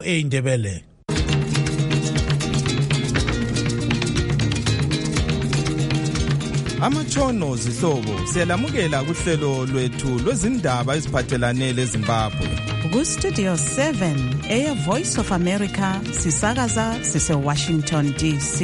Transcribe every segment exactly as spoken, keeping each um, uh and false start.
eindebele. Amatshono zihlobo siyalamukela kuhlelo lwethu lwezindaba eziphathelane leZimbabwe. Ku Studio seven eya Voice of America sisakaza sise Washington D C.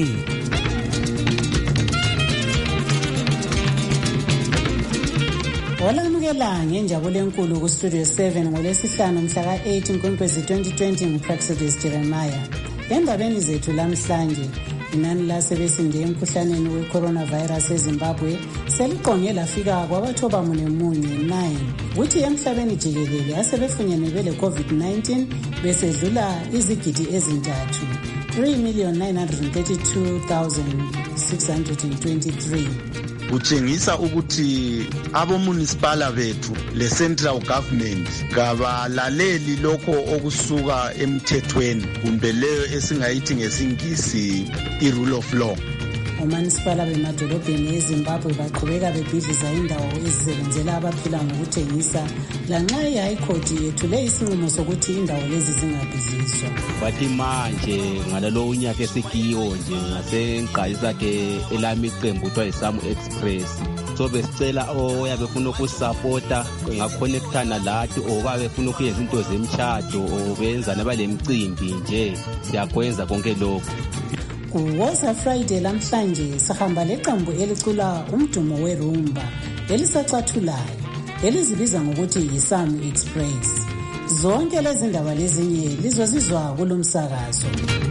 Olamukela ngenjabulo enkulu ku Studio seven ngolesihlanu mhla ka eight Nkwenkwezi twenty twenty nguPraxidis Jeremiah. Endabeni zethu lamhlanje inani lasebesinde emkhuhlaneni we-coronavirus eZimbabwe seliqonge lafika kwabathoba mune munye nine. Kuthi emhlabeni jikelele asebefunyenwe bele COVID nineteen besedlula izigidi ezintathu three million nine hundred thirty-two thousand six hundred twenty-three. Kutshengisa ukuthi abomunicipal bethu le central government kabalaleli lokho okusuka emthethweni kumbe leyo esingayithi ngesingisi i-rule of law. Omunicipal bemadolobheni eZimbabwe baqhubeka bebhidliza indawo ezisebenzela abaphila ngokuthengisa lanxa i-High Court yethule isinqumo sokuthi indawo lezi zingabhidlizwa. Bathi manje ngalalo unyaka esikiyo nje ngasenqayisa ke elami iqembu kuthiwa iSamu Express. So besicela oyabe ufuna ukusupporta ngakhonektana lathi oba befuna ukuyenza into zemtshado obenza nabalemicimbi nje siyakwenza konke lokho. Kuwoza Friday lamhlanje sahamba leqembu elicula umdumo werumba elisacathulayo elizibiza ngokuthi yiSamu Express. Zonke lezi ndaba lezinye lizozizwa kulomsakazo.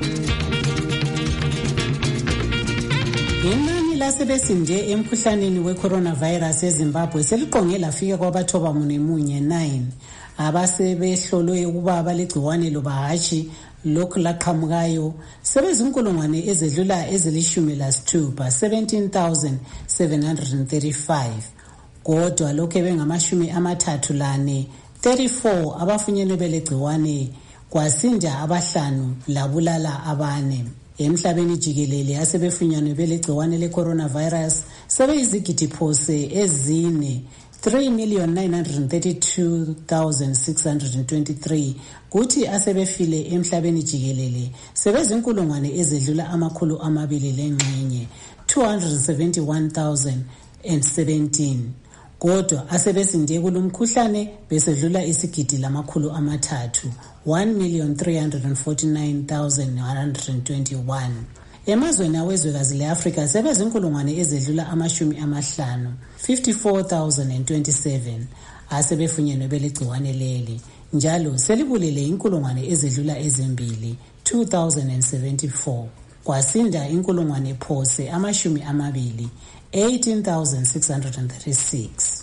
Inani lasebesinde emkhuhlaneni we-coronavirus eZimbabwe seliqonge lafika kwabathoba mune munye nine. Abasebehlolwe ukuba balegciwane loba hatshi lokhu laqhamukayo sebezinkulungwane ezedlula ezilishumi lasithupha seventeen thousand seven hundred thirty-five. Kodwa lokho bengamashumi amathathu lane thirty-four abafunyenwe belegciwane kwasinda abahlanu labulala abane. Emhlabeni jikelele asebefunyenwe belegciwane le-coronavirus sebeyizigidi phose ezine three million nine hundred thirty-two thousand six hundred twenty-three. Kuthi asebefile emhlabeni jikelele sebezinkulungwane ezedlula amakhulu amabili lengxenye two hundred seventy-one thousand seventeen. Kodwa asebesinde kulomkhuhlane besedlula isigidi lamakhulu amathathu one million three hundred forty-nine thousand one hundred twenty-one. Emazweni awezwekazi leAfrika sebezinkulungwane ezedlula amashumi amahlanu fifty-four thousand twenty-seven asebefunyenwe belegciwane leli. Njalo selibulele inkulungwane ezedlula ezimbili two thousand seventy-four. Kwasinda inkulungwane phose amashumi amabili eighteen thousand six hundred thirty-six.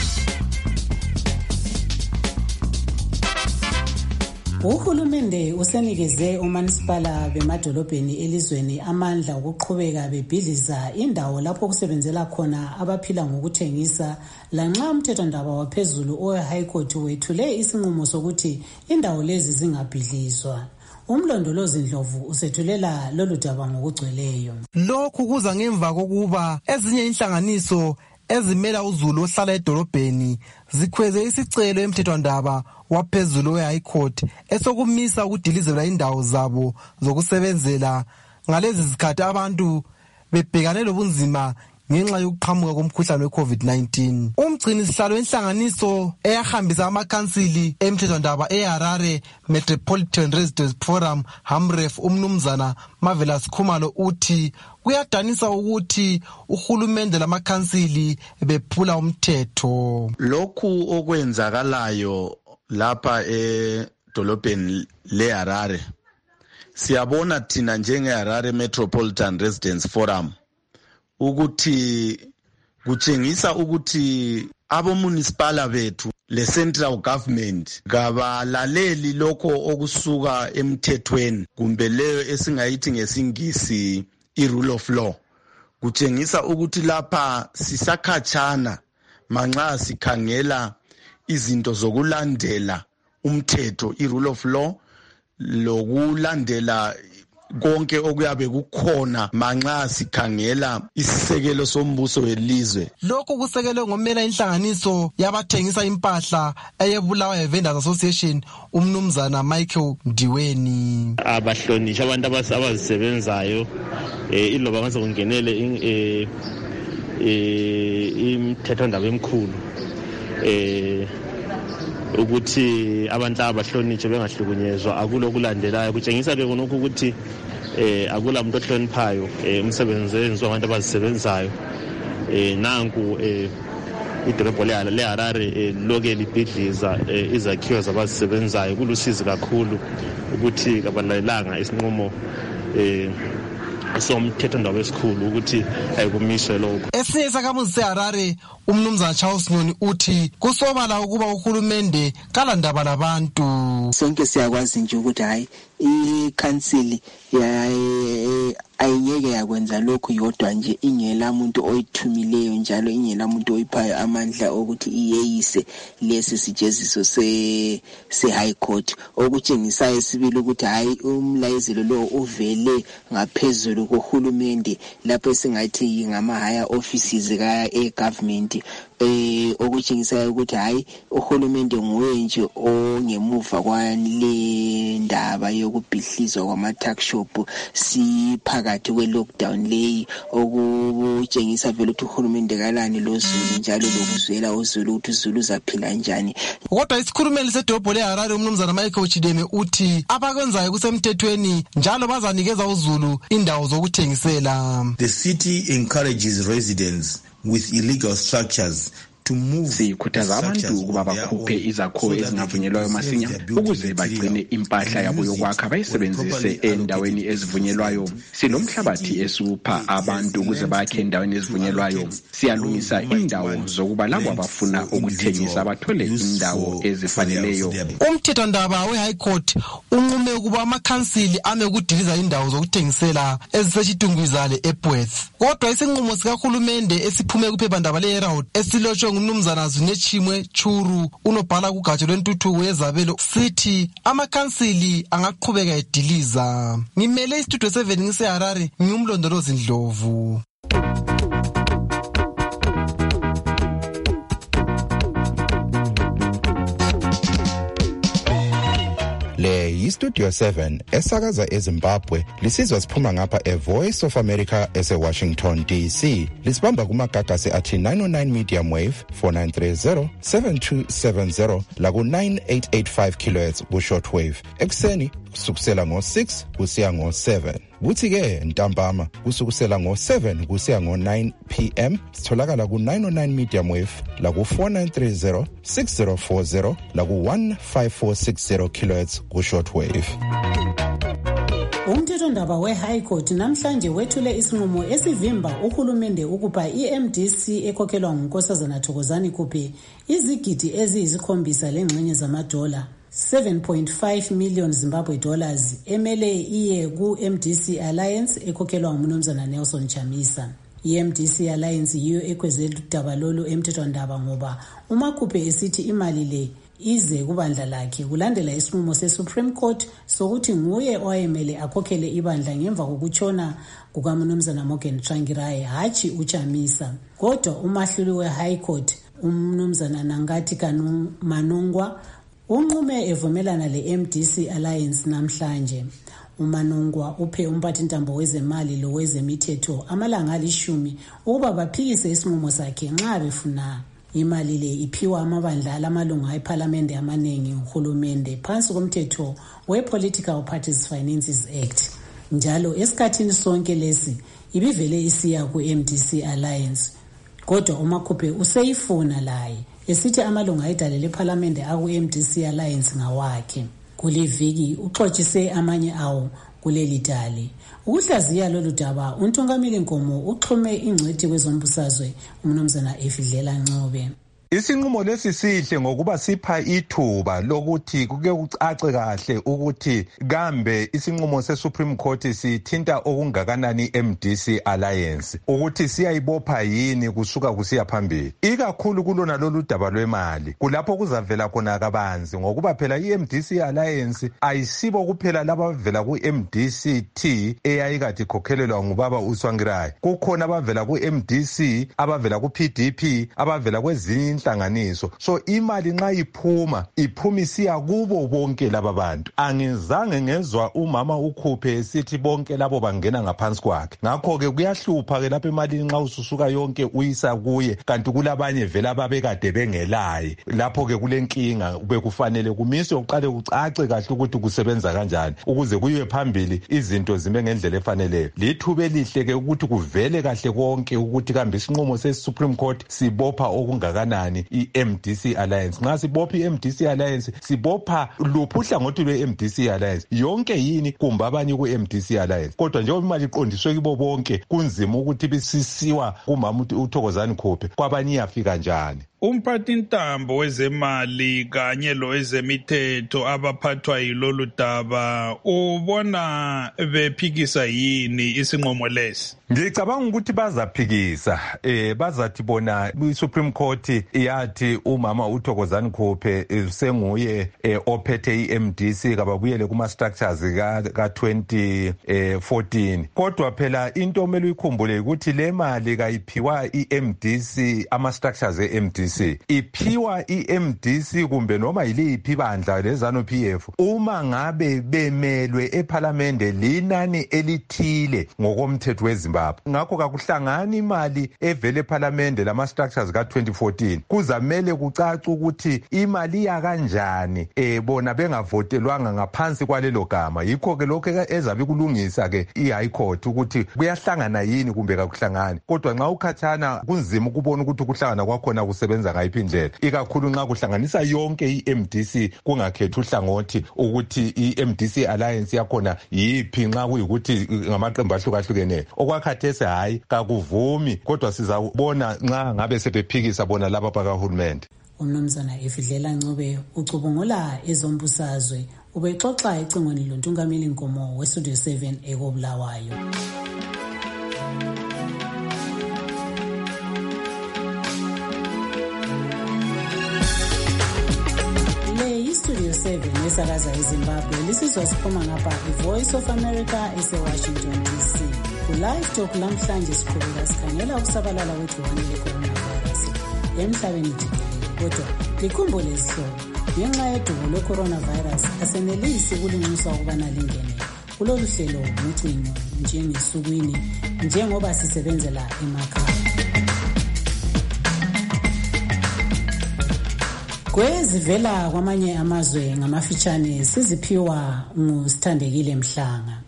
Uhulumende usenikeze omunicipal bemadolobheni elizweni amandla ukuqhubeka bebhidliza indawo lapho kusebenzela khona abaphila ngokuthengisa lanxa umthethondaba waphezulu owe-High Court wethule isinqumo sokuthi indawo lezi zingabhidlizwa. Umlondolozi Ndlovu usethulela lolu daba ngokugcweleyo. Lokhu kuza ngemva kokuba ezinye inhlanganiso ezimela uzulu ohlala edolobheni zikhweze isicelo emthethwandaba waphezulu we-High Court esokumisa ukudilizelwa indawo zabo zokusebenzela ngalezi zikhathi abantu bebhekane lobunzima ngenxa yokuqhamuka komkhuhlane we-COVID nineteen. Umgcini sihlalo wenhlanganiso eyahambisa amakhansili emthethwandaba eHarare Metropolitan Residents Forum Hamref umnumzana Marvelous Khumalo uthi kuyadanisa ukuthi uhulumende lamakhansili bephula umthetho. Lokhu okwenzakalayo lapha edolobheni leHarare siyabona thina njengeHarare Metropolitan Residents Forum ukuthi kutshengisa ukuthi abomunicipal bethu le central government kabalaleli lokho okusuka emthethweni kumbe leyo esingayithi ngesingisi i-rule of law. Kutshengisa ukuthi lapha sisakhatshana manxa sikhangela izinto zokulandela umthetho i-rule of law lokulandela konke okuyabe kukhona manxa sikhangela isisekelo sombuso welizwe. Lokhu kusekelwe ngomela inhlanganiso yabathengisa impahla eyebulawa Vendors Association umnumzana Michael Ndiweni. Abahlonishwa abantu abazisebenzayo eh iloba ngase kungenele eh eh imthethondaba emkhulu eh ukuthi abantu abahlonishwe bengahlukunyezwa akulokulandelayo kutshengisa ke konke ukuthi eh akula umuntu ohloniphayo eh umsebenzi wenziwa abantu abazisebenzayo eh nanku eh idolobho le Harare loke libhidliza izakhiwo zabazisebenzayo kulusizi kakhulu ukuthi kabalalelanga isinqumo eh somthethondaba esikhulu ukuthi ayikumiswe lokho. Esinye isakhamuzi seHarare umnumzana Charles Nyoni uthi kusobala ukuba uhulumende kalandaba labantu. Sonke siyakwazi nje ukuthi hayi i-council ya ayingeke yakwenza lokhu yodwa nje ingela umuntu oyithumileyo njalo ingela umuntu oyiphayo amandla ukuthi iyeyise lesi sijeziso se se high court okutshengisa isibili ukuthi hayi umlayezelo lo uvele ngaphezulu kohulumende lapho singathi ngama higher offices ka e government eh okutshengisa ukuthi hayi uhulumende nguye nje ongemuva kwale ndaba yokubhidlizwa kwama tax shop siphakathi kwe lockdown leyi okutshengisa vele ukuthi uhulumende kalani loZulu njalo lokuzwela uZulu ukuthi uZulu uzaphila njani. Kodwa isikhulumeli sedolobho leHarare umnumzana Michael Chideme uthi abakwenzayo kusemthethweni njalo bazanikeza uZulu indawo zokuthengisela. The city encourages residents with illegal structures sikhuthaza abantu ukuba bakhuphe izakhiwo ezingavunyelwayo masinya ukuze bagcine impahla yabo yokwakha bayisebenzise endaweni ezivunyelwayo. Sinomhlabathi esupha abantu ukuze bakhe endaweni ezivunyelwayo. Siyalungisa indawo zokuba labo abafuna ukuthengisa bathole indawo ezifaneleyo. Umthethondaba we-High Court unqume ukuba amakhansili ame ukudiliza indawo zokuthengisela eziseshidungwizale eBworth. Kodwa isinqumo sikahulumende esiphume kuphephandaba le-Herald esilotshwe umnumzana Zunechimwe Churu unobhala kugatsha lwentuthuko yezabelo sithi amakhansili angaqhubeka ediliza. Ngimele istudio seven ngiseHarare ngiyumlondolozi Ndlovu. Le yistudio seven esakaza eZimbabwe lisizwa siphuma ngapha eVoice of America eseWashington D C. Lisibamba kumagagasi athi nine oh nine medium wave four nine three zero seven two seven zero laku nine eight eight five kilohertz ku shortwave. Ekseni kusukusela ngo six kusiya ngo seven. Kuthi ke ntambama kusukusela ngo seven kusiya ngo nine p m sitholakala ku nine oh nine medium wave la ku four nine three zero six zero four zero la ku one five four six zero kilohertz ku shortwave. Umthethondaba we-High Court namhlanje wethule isinqumo esivimba uhulumende ukuba i-M D C ekhokhelwa nguNkosazana Thokozani kuphe izigidi eziyisikhombisa lengxenye zamadola seven point five million Zimbabwe dollars emele iye ku-M D C Alliance ekhokhelwa ngumnumzana Nelson Chamisa. I-M D C Alliance yiyo ekhwezela udaba lolu emthethondaba ngoba umakhuphe esithi imali le ize kubandla lakhe kulandela isinqumo se-Supreme Court sokuthi nguye owayemele akhokhele ibandla ngemva kokutshona kukamnumzana Morgan Tsvangirai hachi uChamisa. Kodwa umahluli we-High Court umnumzana Nangati Kanu Manungwa unqume evumelana le-M D C Alliance namhlanje. uManungwa uphe umphathintambo wezemali lo wezemithetho amalanga alishumi ukuba baphikise isinqumo sakhe nxa befuna. Imali le iphiwa amabandla alamalunga eParliament amaningi uhulumende phansi komthetho we-Political Parties Finances Act. Njalo esikhathini sonke lesi ibivele isiya ku-M D C Alliance. Kodwa umakhuphe useyifuna laye esithi amalunga edale leParliament aku-M D C Alliance ngawakhe. Kuliviki uxoxise amanye awo kuleli dale. Ukuhlaziya lolu daba uNtungamili Nkomo uxhume ingcwethi kwezombusazwe umnumzana Efidlela Ncube. Isinqumo lesi sihle ngokuba sipha ithuba lokuthi kuke kucace kahle ukuthi kambe isinqumo se-Supreme Court sithinta okungakanani i-M D C Alliance ukuthi siyayibopha yini kusuka kusiya phambili, ikakhulu kulona lolu daba lwemali. Kulapho kuzavela khona kabanzi ngokuba phela i-M D C Alliance ayisibo kuphela laba vela ku-M D C T eyayikade ikhokhelelwa ngubaba uSwangirayo. Kukhona abavela ku-M D C, abavela ku-P D P, abavela kwezinye inhlanganiso. So imali nxa iphuma iphuma isiya kubo bonke laba bantu. Angizange ngezwa umama ukhuphe esithi bonke labo bangena ngaphansi kwakhe. Ngakho ke kuyahlupha ke lapha imali nxa ususuka yonke uyisa kuye kanti kulabanye vela babekade bengelaye. Lapho ke kulenkinga bekufanele kumiswe uqale kucace kahle ukuthi kusebenza kanjani ukuze kuyiwe phambili izinto zime ngendlela efaneleyo. Lithuba elihle ke ukuthi kuvele kahle konke ukuthi kambe isinqumo se-Supreme Court sibopha okungakanani i-M D C Alliance. Nxa sibopha i-M D C Alliance sibopha luphi uhlangothi lwe-M D C Alliance, yonke yini kumbe abanye ku-M D C Alliance. Kodwa njengoba imali iqondiswe kibo bonke kunzima ukuthi bisisiwa kumama uThokozani Khuphe kwabanye iyafika njani. Umphathintambo wezemali kanye lowezemithetho abaphathwa yilolu daba ubona bephikisa yini isinqumo lesi? Ngicabanga ukuthi bazaphikisa eh bazathi bona iSupreme Court iyathi umama uThokozani Khuphe senguye eh, ophethe i-M D C kababuyele kuma structures ka, ka twenty fourteen. Kodwa phela into omele uyikhumbule ukuthi le mali kayiphiwa i-M D C ama structures e-M D C, iphiwa i-M D C kumbe noma yiliphi ibandla lezanu P F uma ngabe bemelwe eParliament linani elithile ngokomthetho weZimbabwe. Ngakho kakuhlangani imali evele eParliament lama structures ka twenty fourteen. Kuzamele kucaca ukuthi imali ya kanjani eh bona bengavotelwanga ngaphansi kwalelo gama. Yikho ke lokho ezabe kulungisa ke i-High Court ukuthi kuyahlangana yini kumbe kakuhlangani. Kodwa nxa ukhathana kunzima ukubona ukuthi ukuhlangana kwakhona kusebenza ngayiphi indlela, ikakhulu nxa kuhlanganisa yonke i-M D C kungakhethi uhlangothi ukuthi i-M D C Alliance yakhona yiphi nxa kuyikuthi ngamaqembu ahlukahlukeneyo. Okwakhathese hayi kakuvumi, kodwa sizabona nxa ngabe sebephikisa bona laba bakahulumende. Umnumzana Efidlela Ncube ucubungula ezombusazwe ubexoxa ecingweni lontungameli Nkomo weStudio seven ekobulawayo. Studio seven esakaza eZimbabwe lisizwa siphuma ngapha iVoice of America ese-Washington D C. Ku-Live Talk lamhlanje siqhubeka sikhangela ukusabalala kwegciwane le-coronavirus emhlabeni jikelele. Kodwa likhumbule izihlobo, ngenxa yedubo lwe-coronavirus asenelisi ukulinxusa ukubana lingene kulolu hlelo ngocingo njengesukwini njengoba sisebenzela emakhaya. Kwezivela kwamanye amazwe ngamafitshane siziphiwa nguSithandekile Mhlanga.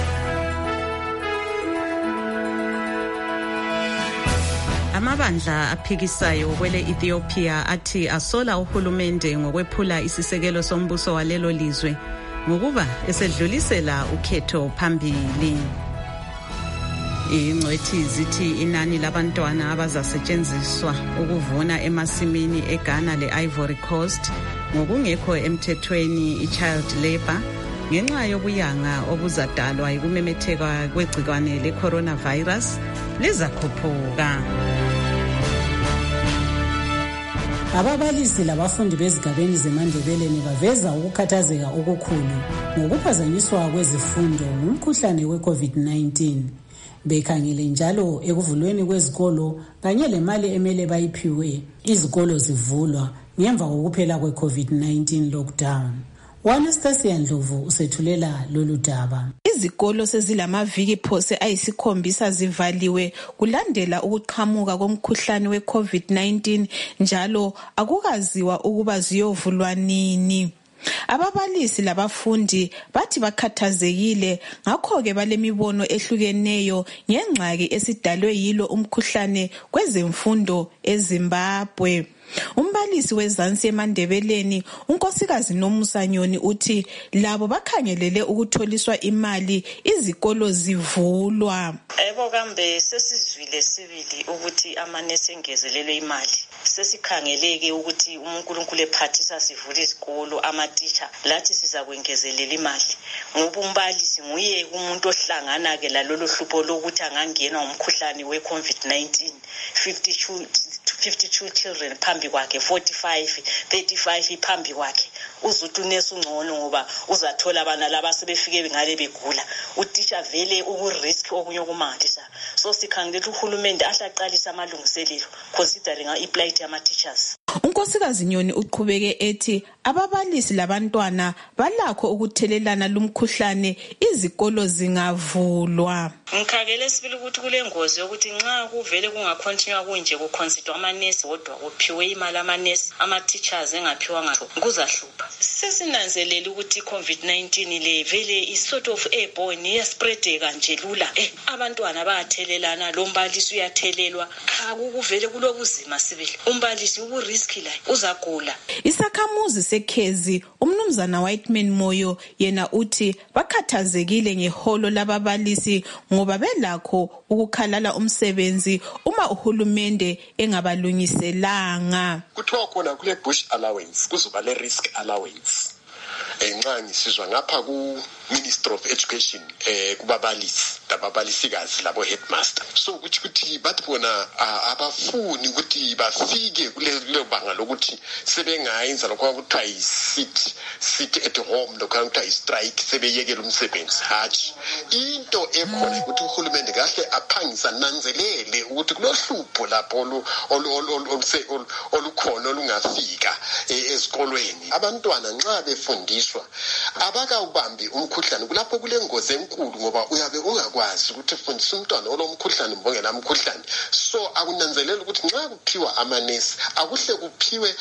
Amabandla aphikisayo kwele Ethiopia athi asola uhulumende ngokwephula isisekelo sombuso walelo lizwe ngokuba esedlulisela ukhetho phambili. Ingcwethi zithi inani labantwana abazasetshenziswa ukuvuna emasimini eGhana le-Ivory Coast ngokungekho emthethweni i-child labor ngenxa yobuyanga obuzadalwa yikumemetheka kwegcikwane le-coronavirus lizakhuphuka. Ababalisi labafundi bezigabeni zeMandebeleni baveza ukukhathazeka okukhulu ngokuphazanyiswa kwezifundo ngumkhuhlane we-COVID nineteen. Bekhangele njalo ekuvulweni kwezikolo kanye lemali emele bayiphiwe izikolo zivulwa ngemva kokuphela kwe-COVID nineteen lockdown. Anastasia Ndlovu usethulela lolu daba. Izikolo sezilamaviki phose ayisikhombisa zivaliwe kulandela ukuqhamuka komkhuhlane we-COVID nineteen njalo akukaziwa ukuba ziyovulwa nini. Ababalisi labafundi bathi bakhathazekile ngakho-ke balemibono ehlukeneyo ngengxaki esidalwe yilo umkhuhlane kwezemfundo eZimbabwe. Umbalisi wezansi eMandebeleni unkosikazi Nomusa Nyoni uthi labo bakhangelele ukutholiswa imali izikolo zivulwa. Ebo kambe sesizwile sibili ukuthi amanesi engezelelwe imali. Sesikhangeleke ukuthi uNkulunkulu ephathisa sivule isikolo amatitsha lathi siza kwengezelela imali. Ngoba umbalisi nguye umuntu ohlangana ke lalolu hlupho lokuthi angangenwa umkhuhlane we COVID nineteen. fifty-two children phambi kwakhe, forty-five, thirty-five phambi kwakhe. Uzuthi unesi ungcono ngoba uzathola abana laba sebefike ngale begula. Utitsha vele ukurisk okunye okumangalisa. So sikhangelela uhulumende ahlaqalisa amalungiselelo considering iplight yama teachers. Unkosikazi Nyoni uqhubeke ethi ababalisi labantwana balakho ukuthelelana lumkhuhlane izikolo zingavulwa. Ngikhangele sibili ukuthi kulengozi ukuthi nxa kuvele kungacontinue kunje kuconsider amanesi wodwa kuphiwe imali amanesi ama teachers engaphiwa ngazo kuzahlupha. Sesinanzelela ukuthi COVID nineteen le vele is sort of airborne iyaspread kanje lula. Eh abantwana bayathelelana, lo mbalisi uyathelelwa. Akukuvele kulobuzima sibili. Umbalisi ukuriski la uzagula. Isakhamuzi seKhezi umnumzana Whiteman Moyo yena uthi bakhathazekile ngeholo lababalisi ngoba belakho ukukhalala umsebenzi uma uhulumende engabalungiselanga. Kuthiwa khona kule bush allowance kuzoba le risk allowance. Encane sizwa ngapha ku Minister of Education eh kubabalisi lababalisikazi labo headmaster. So ukuthi kuthi bathi bona abafuni ukuthi bafike kule banga lokuthi sebengayenza lokho kuthiwa yi sit sit at home lokho kuthiwa yi strike sebeyekela umsebenzi. Hathi into ekhona ukuthi uhulumende kahle aphangisa nanzelele ukuthi kulohlupho lapho olukhona olungafika ezikolweni. Abantwana nxa befundiswa abakawubambi umkhuhlane kulapho kulengozi enkulu ngoba uyabe ungakwazi ukuthi ufundisa umntwana olomkhuhlane mbongela umkhuhlane. So akunanzelela ukuthi nxa kuphiwa amanesi akuhle kuphiwe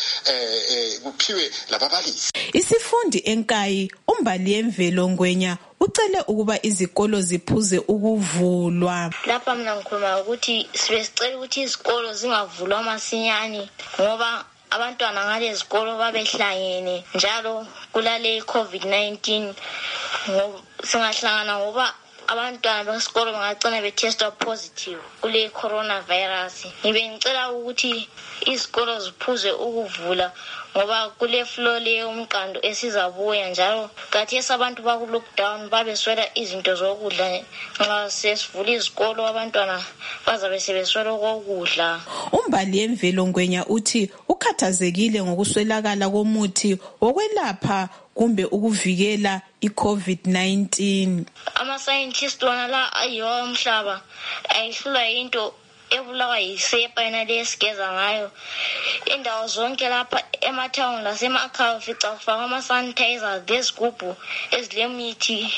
eh kuphiwe lababalisi. Isifundi enkayi umbali yemvelo Ngwenya ucele ukuba izikolo ziphuze ukuvulwa. Lapha mina ngikhuluma ukuthi sibesicela ukuthi izikolo zingavulwa masinyane ngoba abantwana ngale zikolo babehlangene njalo kulale COVID nineteen ngoba singahlangana ngoba abantwana besikolo bangagcina betestwa positive kule coronavirus. Ngibe ngicela ukuthi izikolo ziphuze ukuvula ngoba kule flow le umqando esizabuya njalo kathi esabantu baku lockdown babeswela izinto zokudla nxa sesivula izikolo abantwana bazabe sebeswela ukudla. Umbali yemvelo Ngwenya uthi ukhathazekile ngokuswelakala komuthi wokwelapha kumbe ukuvikela iCovid nineteen. Ama scientists wona la ayiwo umhlaba ayihlula into ebulawa yisepa yena lesigeza ngayo indawo zonke lapha emathawuni lasemakhaya fica kufaka ama sanitizers lezigubhu ezilemithi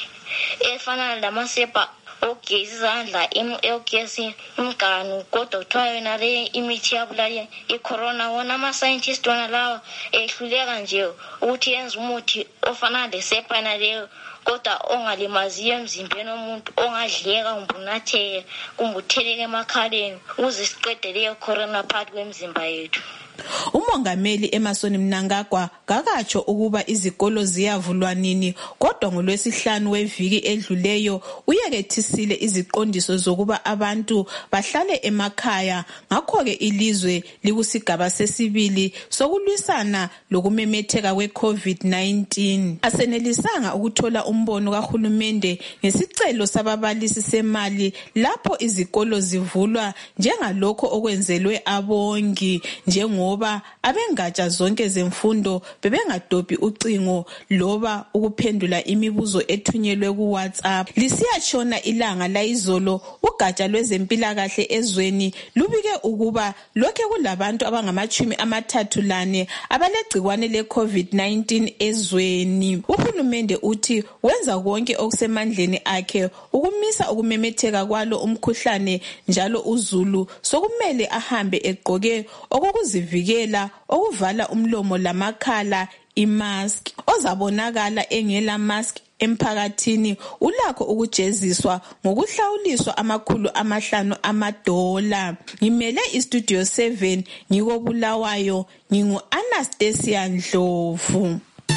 efana lamasepa ogezi izandla ogezi imganu kodwa kuthiwa yona le imithi yabulala icorona. Wona ama scientists wona lawa ehluleka nje ukuthi yenze umuthi ofana lesepa yena leyo kodwa ongalimaziyo emzimbeni womuntu ongadleka umbunatheke kumbutheleke emakhaleni ukuze siqede leyo corona phakathi kwemizimba yethu. Umongameli Emerson Mnangagwa kakatsho ukuba izikolo ziyavulwa nini kodwa ngolwesihlanu weviki edluleyo uyekethisile iziqondiso zokuba abantu bahlale emakhaya ngakho ke ilizwe likusigaba sesibili sokulwisana lokumemetheka kweCovid nineteen. Asenelisanga ukuthola umbono kahulumende ngesicelo sababalisi semali lapho izikolo zivulwa njengalokho okwenzelwe abongi njengo ngoba abengatsha zonke zemfundo bebengadobhi ucingo loba ukuphendula imibuzo ethunyelwe ku WhatsApp. Lisiyatshona ilanga layizolo ugatsha lwezempilakahle ezweni lubike ukuba lokhe kulabantu abangamachumi amathathu lane abalegcikwane leCovid nineteen ezweni. Uhulumende uthi wenza konke okusemandleni akhe ukumisa ukumemetheka kwalo umkhuhlane njalo uZulu sokumele ahambe egqoke okokuzivikela okuvala umlomo lamakhala imask. Ozabonakala engela mask emphakathini ulakho ukujeziswa ngokuhlawuliswa amakhulu amahlanu amadola. Ngimele istudio seven ngiko Bulawayo, ngingu Anastasia Ndlovu.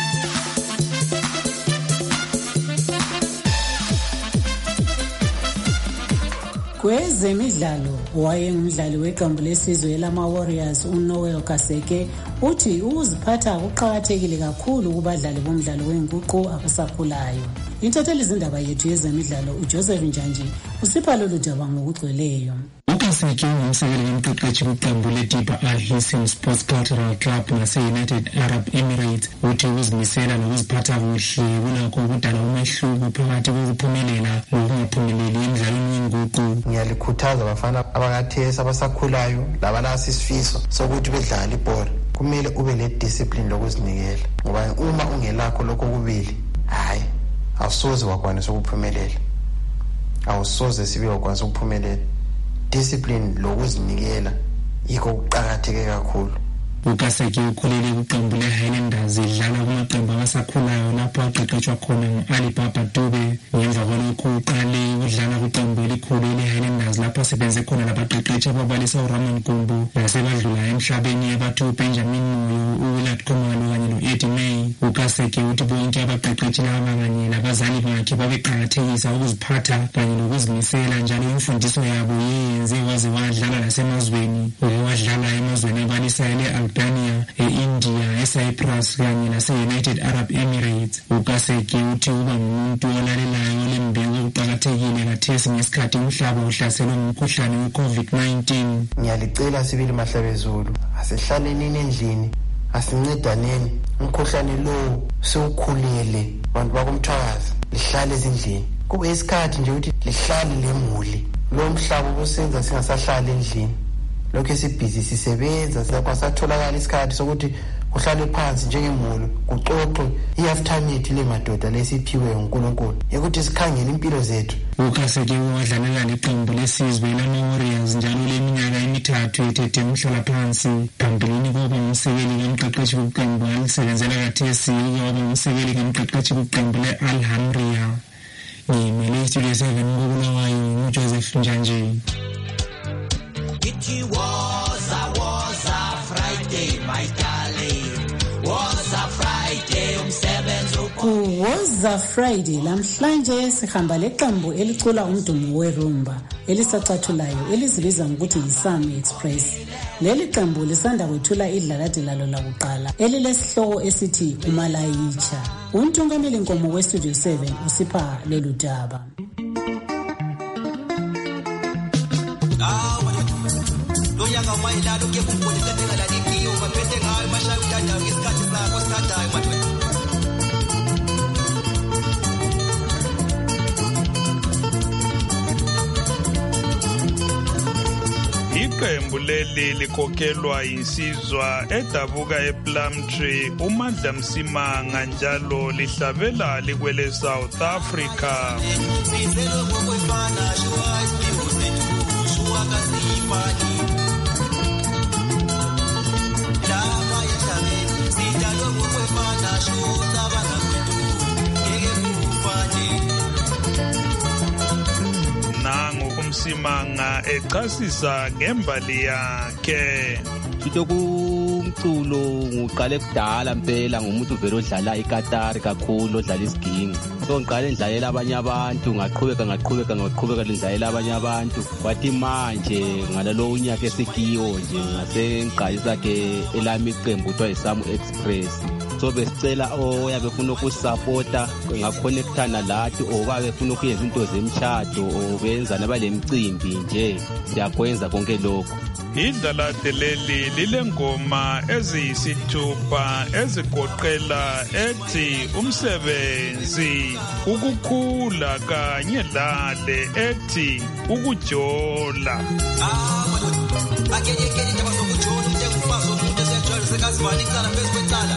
Kwezemidlalo, wayengumdlali weqembu lesizwe lama Warriors uNoel Kaseke uthi ukuziphatha kuqhakathekile kakhulu kubadlali bomdlalo wenguqu abasakhulayo. Intatheli izindaba yethu yezemidlalo uJoseph Njanji usipha lolu daba ngokugcweleyo. uKaseke ungumsekeli womqeqeshi kuqembu leDiba Al-Hissim Sports Cultural Club nase-United Arab Emirates uthi ukuzimisela nokuziphatha kuhle kunakho ukudala umehluko phakathi kokuphumelela nokungaphumeleli emidlalweni wenguqu. Ngiyalikhuthaza abafana abakathesa abasakhulayo labanasi isifiso sokuthi bedlale ibhola. Kumele ube le discipline lokuzinikela ngoba uma ungelakho lokho kubili, hayi awusoze wakwanisa ukuphumelela. Awusoze sibe wakwanisa ukuphumelela. Discipline lokuzinikela yikho kuqhakatheke kakhulu. uKaseke ukhulele kuqembu leHighlanders idlala kumaqembu abasakhulayo lapho aqeqeshwa khona ngu-Alibaba Dube. Ngemva kwalokho uqale ukudlala kuqembu elikhulu leHighlanders lapho asebenze khona labaqeqeshi ababalisa uRamon Gumbu nasebadlula emhlabeni abathi uBenjamin Moyo, uWillard Khumalo kanye no-Eddie May. uKaseke uthi bonke abaqeqeshi laba kanye nabazali bakhe babeqakathekisa ukuziphatha kanye nokuzimisela, njalo imfundiso yabo yenze waze wadlala nasemazweni. Uke wadlala emazweni abalisa ele-Albania, e-India, eCyprus kanye nase-United Arab Emirates. uKaseke uthi uba ngumuntu olalelayo olembeko okuqakathekile kathesi ngesikhathi umhlaba uhlaselwe ngumkhuhlane we-COVID nineteen. Ngiyalicela sibili Mahlabezulu, asihlaleni endlini, asincedaneni. Umkhuhlane lo sewukhulele, bantu bakomthwakazi lihlale ezindlini. Kube isikhathi nje ukuthi lihlale lemuli. Lo mhlaba ubusenza singasahlali endlini. Lokho esibhizi sisebenza siyakwasatholakala isikhathi sokuthi kuhlale phansi njengemuli kuxoxwe i-aftermath le madoda lesiphiwe uNkulunkulu ukuthi sikhangele impilo zethu. uKaseke wadlalela leqembu lesizwe lama Warriors njalo leminyaka emithathu ethethe umhlala phansi. Phambilini kwaba ngumsekeli kamqeqeshi kuqembu alisebenzela kathesi kwaba ngumsekeli kamqeqeshi kuqembu le-Al Hamria. Ngimele istudio seven ngobulawayo uJoseph Njanji. It was a was a Friday, my darling. Was a Friday umsebenzi ku was a Friday lamhlanje sihamba leqembu elicula umdumo werumba elisacathulayo elizibiza ngokuthi yiSami Express. Leli qembu lisanda kwethula idlalade lalo lakuqala elilesihloko esithi uMalayicha. Untungameli Nkomo weStudio seven usipha lolu daba. Lonyaka mayilalo ke kumboni kathela la dikiyo baphethe ngayo mashawi dada ngesikhathi sakho sithathayo madodana. Iqembu leli likhokelwa insizwa edabuka ePlumtree uMandla Msimanga njalo lihlabela likwele South Africa. Sizelo ngokwefana shuwa isibizo sethu shuwa kasifani. Nangu uMsimanga echasisa ngembali yakhe. Into kumculo ngiqale kudala impela ngomuntu vele odlala iKatar kakhulu odlala isiginci. So ngiqale ndlalela abanye abantu ngaqhubeka ngaqhubeka ngaqhubeka ndlalela abanye abantu. Kwathi manje ngalalo unyaka esikiyo nje ngase ngiqayisa ke elami iqembu kuthiwa yiSamu Express. So besicela oyabe ufuna ukusupporta ngakhonektana lathi obabe ufuna ukuyenza into zemshado obenza nabalemicimbi nje siyakwenza konke lokho. Idlalade leli lilengoma eziyisithupha ezigoqela ethi umsebenzi, ukukhula kanye lale ethi ukujola. Ah madoda akenye kenye ndaba zokujola njengofazi omuntu esejwayele sekazivana icala phezu kwecala.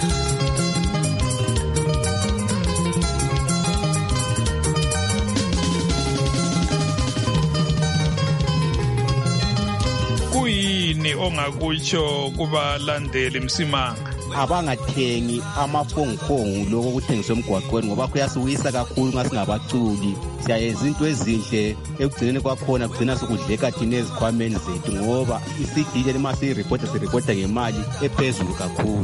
Kuyini ongakutsho kubalandeli Msimanga? abangathengi amafongufongu lokho okuthengiswa emgwaqweni ngoba kuyasiwisa kakhulu nxa singabaculi. Siyayenza into ezinhle ekugcineni kwakhona kugcina sokudleka thina ezikhwameni zethu ngoba i-C D le uma siyiripota siripota ngemali ephezulu kakhulu.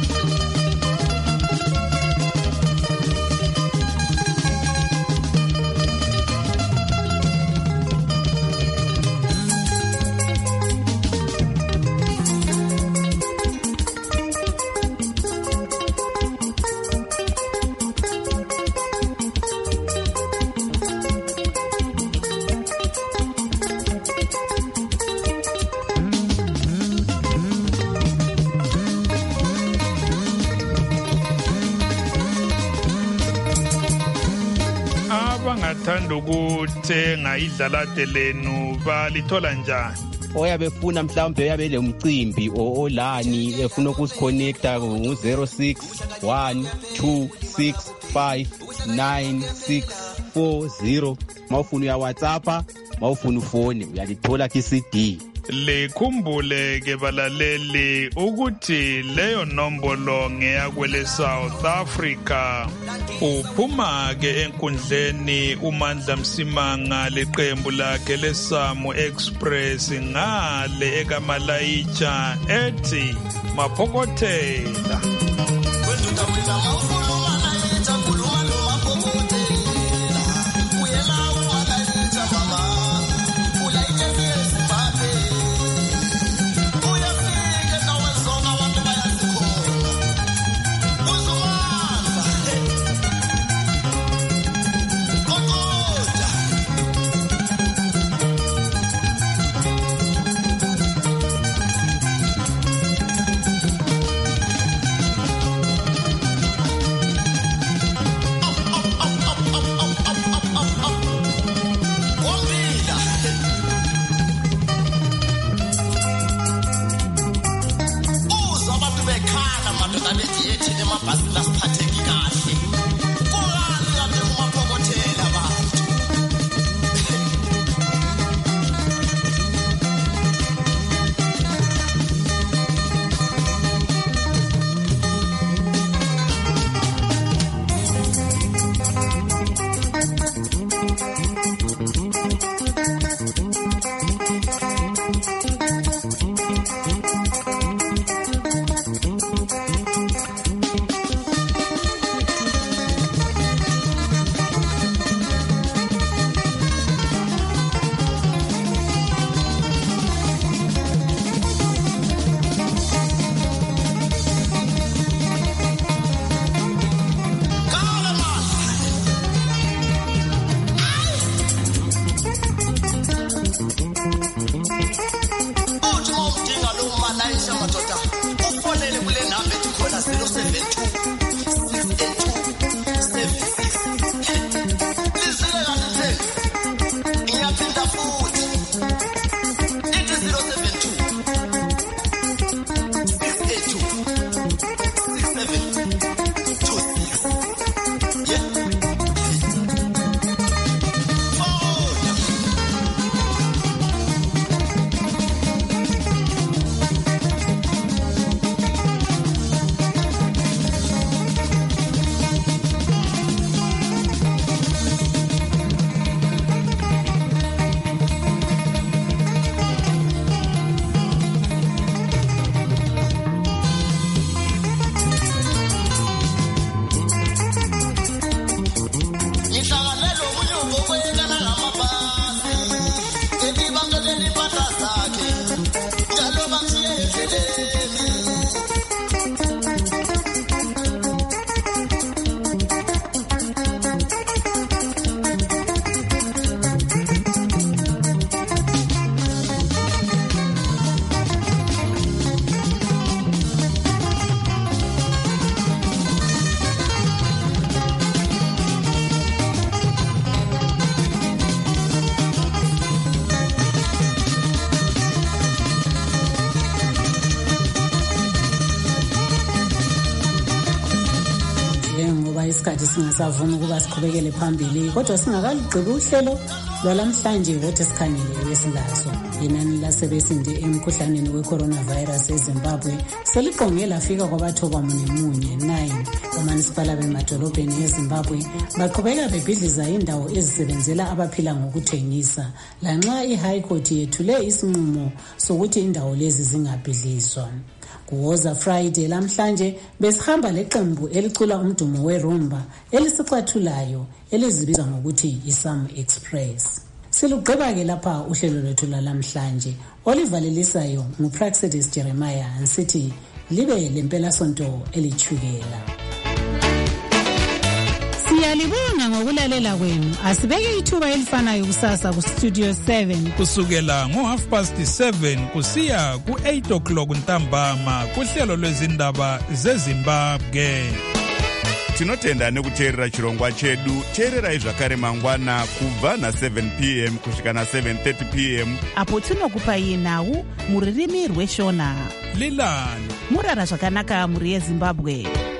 abangathanda ukuthenga idlalade lenu balithola njani? Oyabefuna mhlawumbe uyabe lemcimbi olani efuna ukusikhonekta ku zero six one two six five nine six four zero. Mawufuna uya WhatsApp, mawufuna ufone uyalithola ki C D. Likhumbule ke balaleli ukuthi leyo nombolo ngeyakwele South Africa. Uphuma ke enkundleni uMandla Msimanga leqembu lakhe leSamu Express ngale eKamalaitsha ethi Maphokothela. isikhathi singasavumi ukuba siqhubekele phambili, kodwa singakaligqibi uhlelo lwalamhlanje wothi sikhangele esilaso. Inani lasebesinde emkhuhlaneni we-coronavirus eZimbabwe seliqonge lafika kwabathoba munye nine. Omanisipala bemadolobheni eZimbabwe baqhubeka bebhidliza indawo ezisebenzela abaphila ngokuthengisa, lanxa i-High Court yethule isinqumo sokuthi indawo lezi zingabhidlizwa. Kuwoza Friday lamhlanje besihamba leqembu elicula umdumo werumba elisicathulayo elizibiza ngokuthi iSam Express. Silugqiba ke lapha uhlelo lwethu lamhlanje olivalelisayo nguPraxedis Jeremiah nsithi libe lempela sonto elichukela. Siyalibonga ngokulalela kwenu. Asibeke ithuba elifanayo kusasa ku Studio seven kusukela ngo half past seven kusiya ku eight o'clock ntambama kuhlelo lwezindaba zeZimbabwe. Tinotenda nekuteerera chirongwa chedu. Teererai zvakare mangwana kubva na seven p m kusvika na seven thirty p m apo tinokupai nhau muririmi rweshona. Lilani murara zvakanaka muri yeZimbabwe.